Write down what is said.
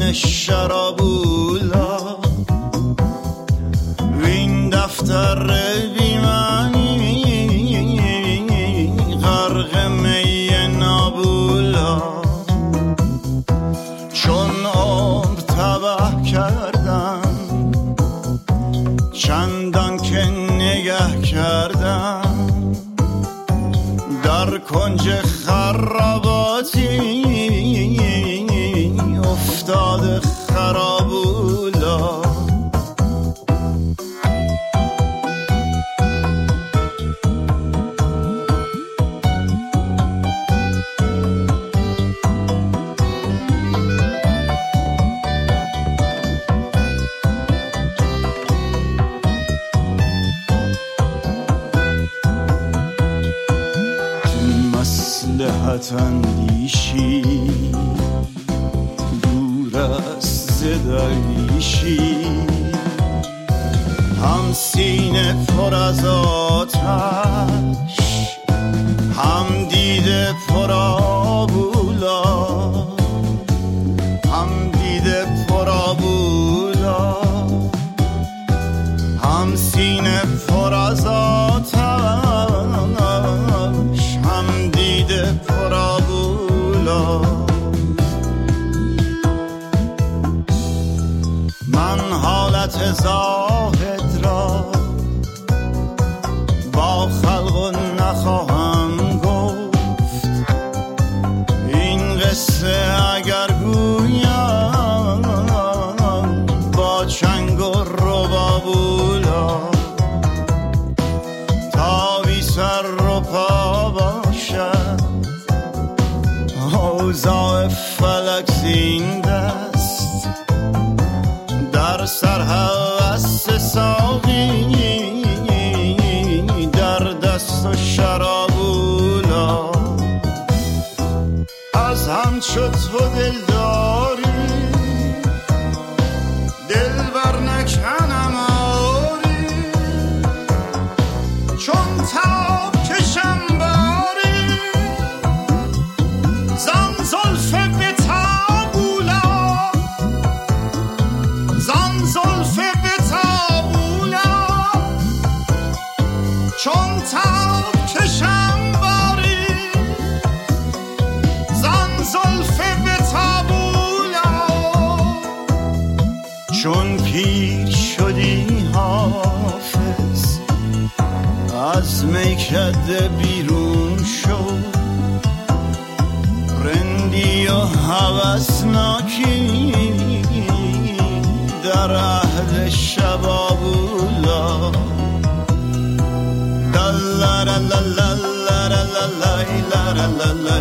من شرابولا وین دفتر بی معنی غرق می نابولا چون عمر تباه کردم چندان که نگه کردم در کنج خراباتی افتاده خرابولا مصلحت اندیشی دور از زدایشی هم سینه پر از آتش هم دیده پر آبولا هم دیده پر آبولا هم سینه پر از آتش هم دیده پر آبولا من حالت زاهد را با خلق نخواهم گفت این قصه اگر گویم با چنگ و ربابولا تا بی سر و پا باشد اوضاع فلک زنده است در سرهوست ساقی در دست و شرابولا از هم شد و دلداری دل بر نکنم آری چون تاب کشم باری زن زلفه به تابولا زن زلفه به تابولا چون تاب کشم باری زن زلفه به تابولا چون پیر شدی حافظ از میکده بیرون شد رندی و هوسناکی در عهد شبابولا لا لا لا لا لا لا لا لا لا لا